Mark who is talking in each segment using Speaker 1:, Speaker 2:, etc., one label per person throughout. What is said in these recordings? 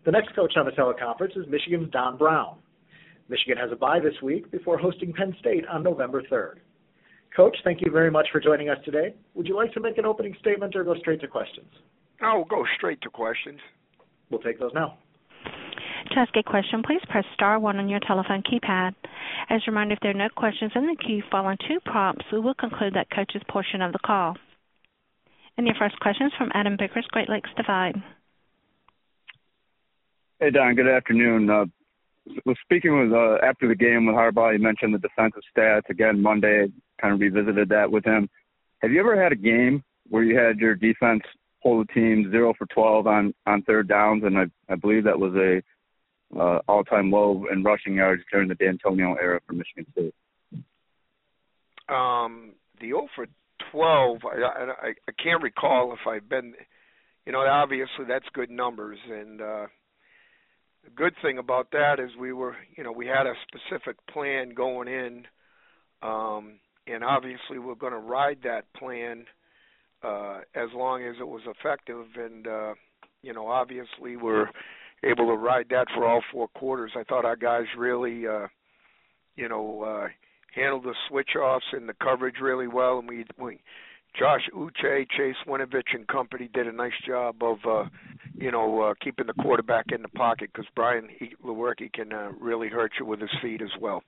Speaker 1: The next coach on the teleconference is Michigan's Don Brown. Michigan has a bye this week before hosting Penn State on November 3rd. Coach, thank you very much for joining us today. Would you like to make an opening statement or go straight to questions?
Speaker 2: I'll go straight to questions.
Speaker 1: We'll take those now.
Speaker 3: To ask a question, please press star one on your telephone keypad. As a reminder, if there are no questions in the queue following 2 prompts, we will conclude that coach's portion of the call. And your first question is from Adam Bickers, Great Lakes Divide.
Speaker 4: Hey, Don, good afternoon. Was speaking with after the game with Harbaugh, you mentioned the defensive stats. Again, Monday, kind of revisited that with him. Have you ever had a game where you had your defense hold the team 0 for 12 on third downs? And I believe that was a all-time low in rushing yards during the D'Antonio era for Michigan State.
Speaker 2: The 0 for 12, I can't recall if I've been, obviously that's good numbers. And the good thing about that is we had a specific plan going in, and obviously we're going to ride that plan as long as it was effective. And, obviously we're able to ride that for all 4 quarters. I thought our guys really, handled the switch-offs and the coverage really well. And we Josh Uche, Chase Winovich and company did a nice job of, keeping the quarterback in the pocket because Brian Lewerke can really hurt you with his feet as well.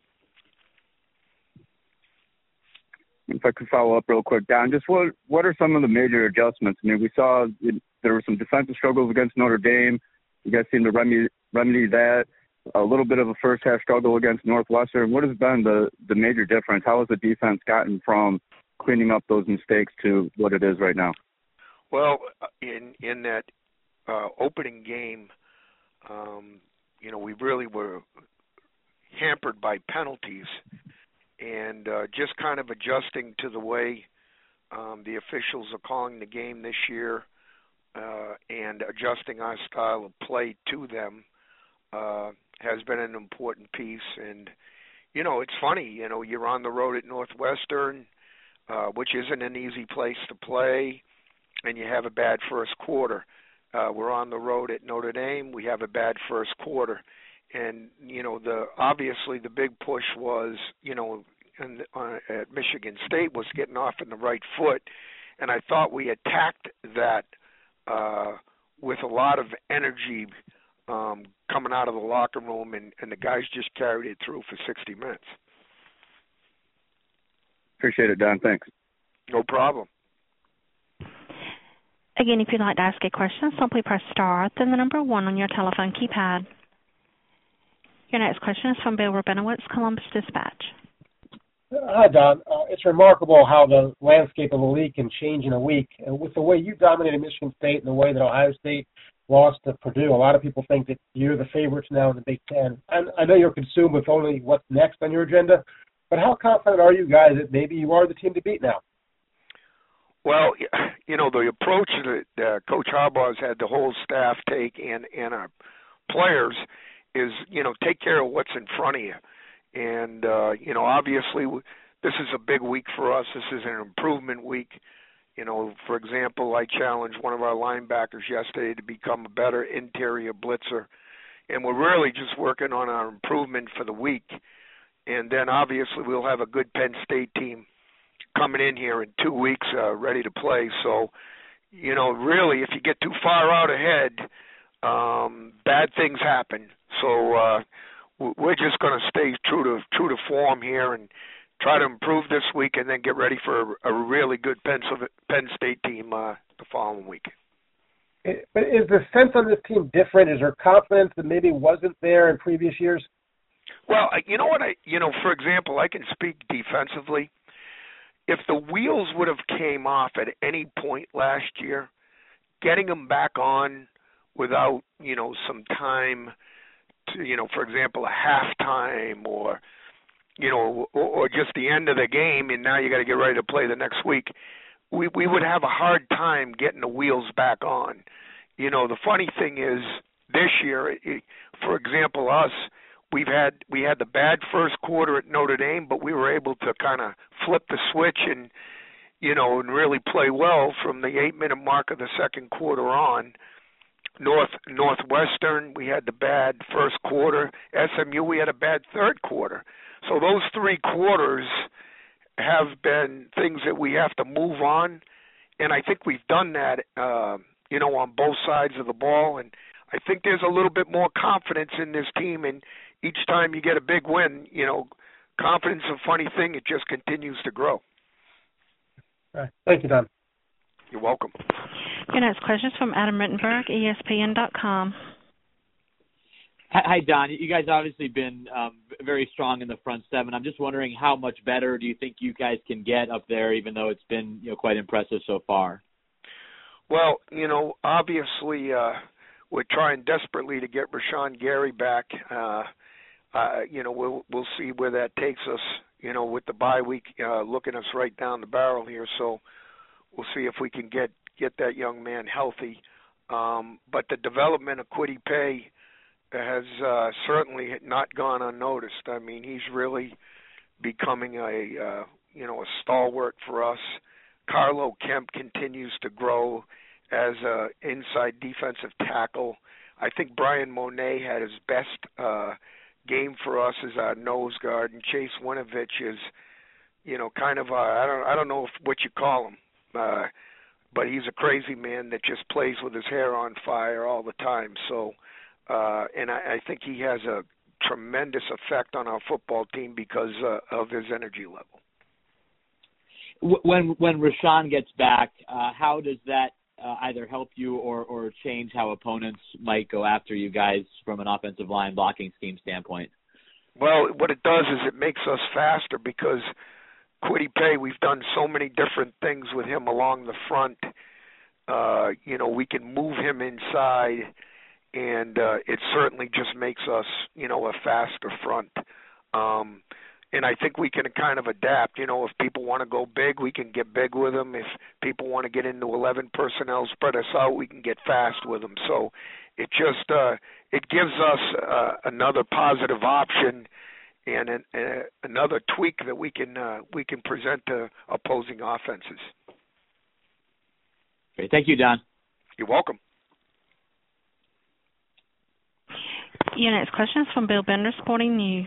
Speaker 4: If I could follow up real quick, Don, just what are some of the major adjustments? I mean, we saw there were some defensive struggles against Notre Dame. You guys seem to remedy that. A little bit of a first-half struggle against Northwestern. What has been the major difference? How has the defense gotten from cleaning up those mistakes to what it is right now?
Speaker 2: Well, in that opening game, we really were hampered by penalties and just kind of adjusting to the way the officials are calling the game this year and adjusting our style of play to them has been an important piece. And, it's funny, you're on the road at Northwestern, which isn't an easy place to play, and you have a bad first quarter. We're on the road at Notre Dame. We have a bad first quarter. And, obviously the big push was, at Michigan State was getting off in the right foot. And I thought we attacked that with a lot of energy coming out of the locker room, and the guys just carried it through for 60 minutes.
Speaker 4: Appreciate it, Don. Thanks.
Speaker 2: No problem.
Speaker 3: Again, if you'd like to ask a question, simply press star, then the number 1 on your telephone keypad. Your next question is from Bill Rabinowitz, Columbus Dispatch.
Speaker 5: Hi, Don. It's remarkable how the landscape of the league can change in a week. With the way you dominated Michigan State and the way that Ohio State lost to Purdue, a lot of people think that you're the favorites now in the Big Ten. And I know you're consumed with only what's next on your agenda, but how confident are you guys that maybe you are the team to beat now?
Speaker 2: Well, the approach that Coach Harbaugh's had the whole staff take and our players is, take care of what's in front of you. And, obviously this is a big week for us. This is an improvement week. For example, I challenged one of our linebackers yesterday to become a better interior blitzer. And we're really just working on our improvement for the week. And then obviously we'll have a good Penn State team coming in here in 2 weeks ready to play. So, really, if you get too far out ahead, bad things happen. So we're just going to stay true to form here and try to improve this week and then get ready for a really good Penn State team the following week.
Speaker 5: But is the sense on this team different? Is there confidence that maybe wasn't there in previous years?
Speaker 2: Well, for example, I can speak defensively. If the wheels would have came off at any point last year, getting them back on without, some time to, for example, a halftime or just the end of the game, and now you got to get ready to play the next week, we would have a hard time getting the wheels back on. The funny thing is this year, for example, we had the bad first quarter at Notre Dame, but we were able to kind of flip the switch and really play well from the 8-minute mark of the second quarter on. Northwestern, we had the bad first quarter. SMU, we had a bad third quarter. So those 3 quarters have been things that we have to move on, and I think we've done that, on both sides of the ball. And I think there's a little bit more confidence in this team, and each time you get a big win, confidence is a funny thing. It just continues to grow.
Speaker 5: All right. Thank you, Don.
Speaker 2: You're welcome.
Speaker 3: Your next question is from Adam Rittenberg, ESPN.com.
Speaker 6: Hi, Don. You guys obviously been very strong in the front seven. I'm just wondering how much better do you think you guys can get up there, even though it's been quite impressive so far?
Speaker 2: Well, obviously we're trying desperately to get Rashawn Gary back. We'll see where that takes us. With the bye week looking us right down the barrel here, so we'll see if we can get that young man healthy. But the development of Kwity Paye has certainly not gone unnoticed. I mean, he's really becoming a stalwart for us. Carlo Kemp continues to grow as an inside defensive tackle. I think Brian Monet had his best game for us as our nose guard, and Chase Winovich is, kind of I don't know what you call him, but he's a crazy man that just plays with his hair on fire all the time. So, and I think he has a tremendous effect on our football team because of his energy level.
Speaker 6: When Rashawn gets back, how does that either help you or change how opponents might go after you guys from an offensive line blocking scheme standpoint?
Speaker 2: Well, what it does is it makes us faster because Kwity Paye, we've done so many different things with him along the front. We can move him inside, and it certainly just makes us, a faster front. And I think we can kind of adapt. If people want to go big, we can get big with them. If people want to get into 11 personnel, spread us out, we can get fast with them. So it just it gives us another positive option and another tweak that we can present to opposing offenses.
Speaker 6: Great. Thank you, Don.
Speaker 2: You're welcome.
Speaker 3: Your next question is from Bill Bender, Sporting News.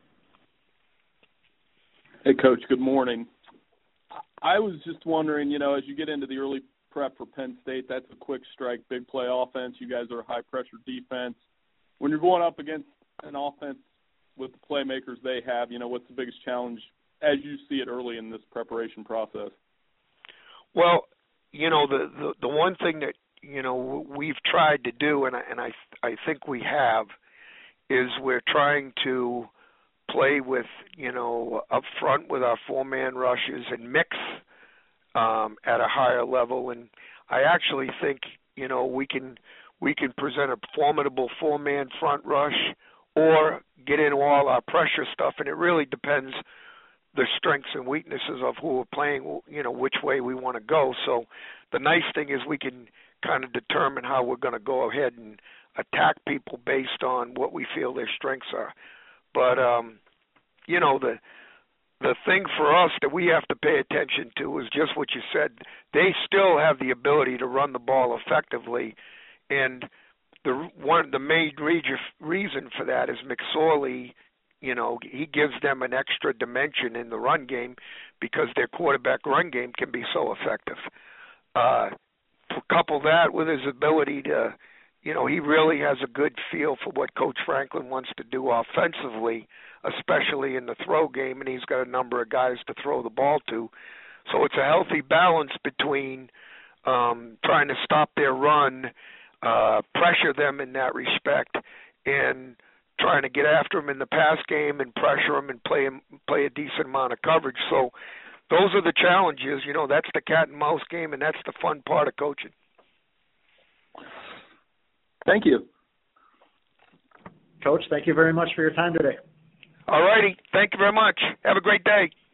Speaker 7: Hey, Coach, good morning. I was just wondering, as you get into the early prep for Penn State, that's a quick strike, big play offense. You guys are a high-pressure defense. When you're going up against an offense with the playmakers they have, what's the biggest challenge as you see it early in this preparation process?
Speaker 2: Well, the one thing that, we've tried to do, and I think we have, is we're trying to play with, up front with our four-man rushes and mix at a higher level. And I actually think, we can present a formidable four-man front rush or get into all our pressure stuff, and it really depends the strengths and weaknesses of who we're playing, which way we want to go. So the nice thing is we can kind of determine how we're going to go ahead and attack people based on what we feel their strengths are. But, the thing for us that we have to pay attention to is just what you said. They still have the ability to run the ball effectively, and the main reason for that is McSorley. He gives them an extra dimension in the run game because their quarterback run game can be so effective. Couple that with his ability to, he really has a good feel for what Coach Franklin wants to do offensively, especially in the throw game, and he's got a number of guys to throw the ball to. So it's a healthy balance between trying to stop their run, pressure them in that respect, and trying to get after them in the pass game and pressure them and play a decent amount of coverage. So those are the challenges. That's the cat and mouse game, and that's the fun part of coaching.
Speaker 7: Thank you.
Speaker 1: Coach, thank you very much for your time today.
Speaker 2: All righty. Thank you very much. Have a great day.